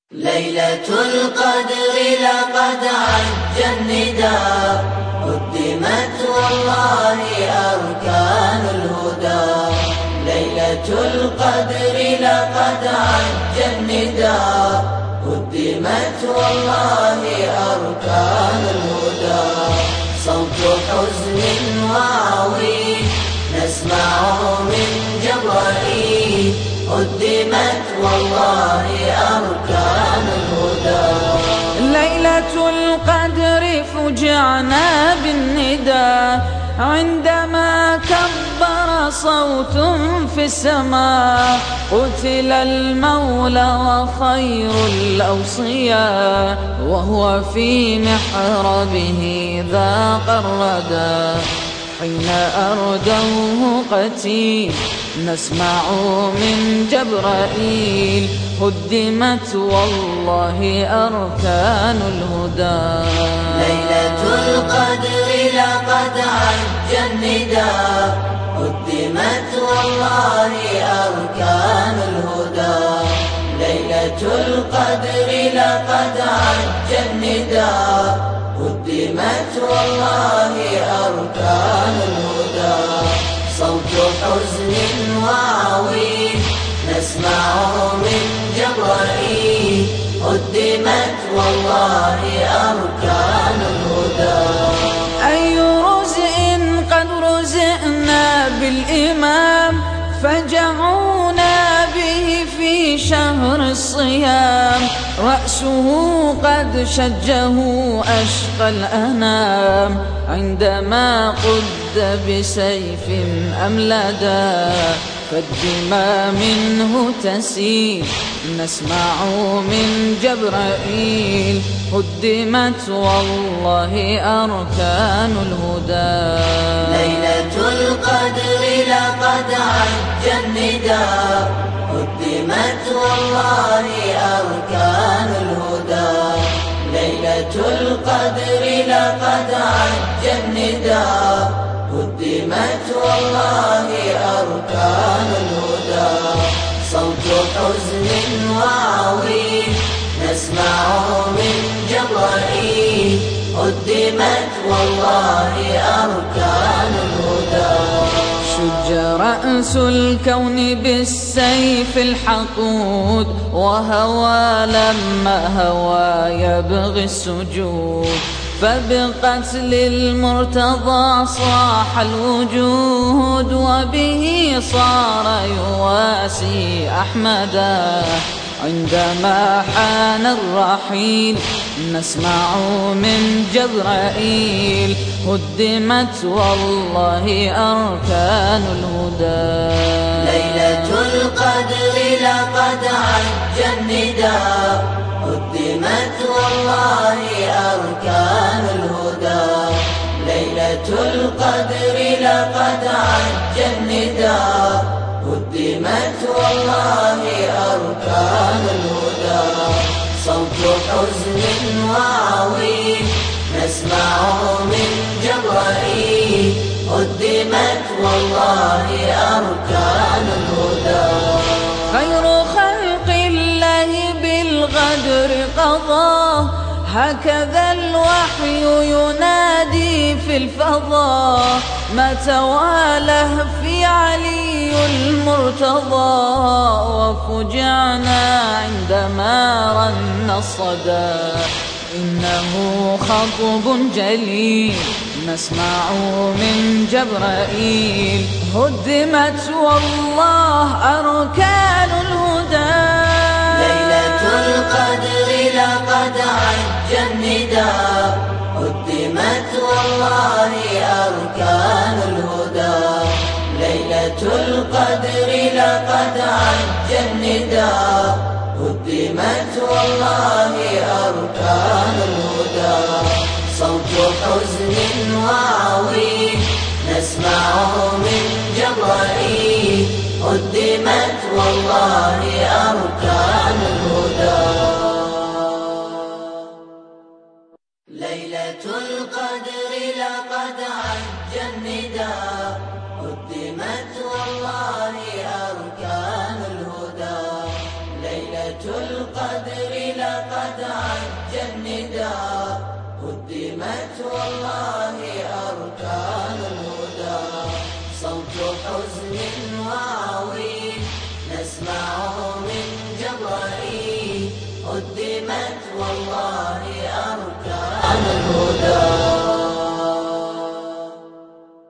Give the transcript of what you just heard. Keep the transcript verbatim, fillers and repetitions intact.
ليلة القدر لقد عج النداء، قدمت والله أركان الهدى. ليلة القدر لقد عج النداء، قدمت والله أركان الهدى. صوت حزن وعويل نسمعه من جبرائيل، قدمت والله أركان الهدى. ليلة القدر فجعنا بالنداء، عندما كبر صوت في السماء. قتل المولى وخير الأوصياء، وهو في محربه ذاق الردى. حين أردوه قتيل نسمع من جبرائيل، هدمت والله أركان الهدى. ليلة القدر لقد عج النداء، هدمت والله أركان الهدى. ليلة القدر لقد عج النداء، هدمت والله أركان الهدى. صوت حزن وعويل نسمعه من جبرائيل، هدمت والله أركان الهدى. أي رزء قد رزقنا بالإمام، فجعونا به في شهر الصيام. رأسه قد شجه أشقى الأنام، عندما قد بسيف أملدا. فالدماء منه تسيل نسمع من جبرائيل، هدمت والله أركان الهدى. ليلة القدر لقد عج النداء، هدمت والله أركان الهدى. ليلة القدر لقد عج النداء، هدمت والله أركان الهدى. صوت حزن وعويل نسمعه من جبرائيل، هدمت والله أركان الهدى. شج رأس الكون بالسيف الحقود، وهوى لما هوى يبغي السجود. فبقتل المرتضى صاح الوجود، وبه صار يواسي أحمدا. عندما حان الرحيل نسمع من جبرائيل، هدمت والله أركان الهدى. ليلة القدر لقد عج النداء، هدمت والله أركان الهدى. ليلة القدر لقد عج النداء، هدمت والله أركان الهدى. صوت حزن وعويل نسمعه من جبرائيل، هدمت والله أركان الهدى. خير خلق الله بالغدر قضاه، هكذا الوحي ينادي في الفضاء. ما توالى في علي المرتضى، وفجعنا عندما رن الصدى. إنه خطب جليل نسمع من جبرائيل، هدمت والله أركان الهدى. ليلة القدر لقد عج النداء، هدمت والله أركان الهدى. ليلة القدر لقد عج النداء، هدمت والله أركان الهدى. صوت حزن وعويل نسمعه من جبرائيل، هدمت والله أركان الهدى. ليلة القدر لقد عج النداء، هدمت والله أركان الهدى. ليلة القدر قد عج النداء هدمت والله أركان الهدى صوت حزن وعويل نسمعه من جبرائيل هدمت والله أركان الهدى